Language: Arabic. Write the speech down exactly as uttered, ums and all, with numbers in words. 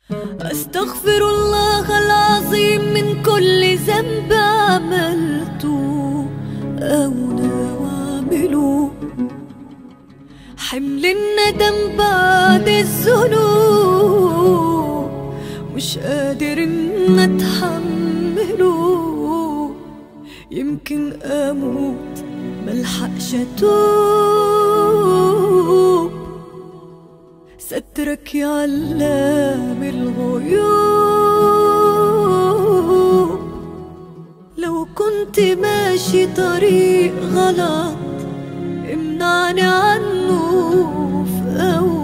أستغفر الله العظيم من كل ذنب عملته أو ناوي أعمله. حمل الندم بعد الذنوب مش قادر إن أتحمله. يمكن أموت ملحقش أتوب. سترك يا علام الغيوب. لو كنت ماشي طريق غلط امنعني عنه في أول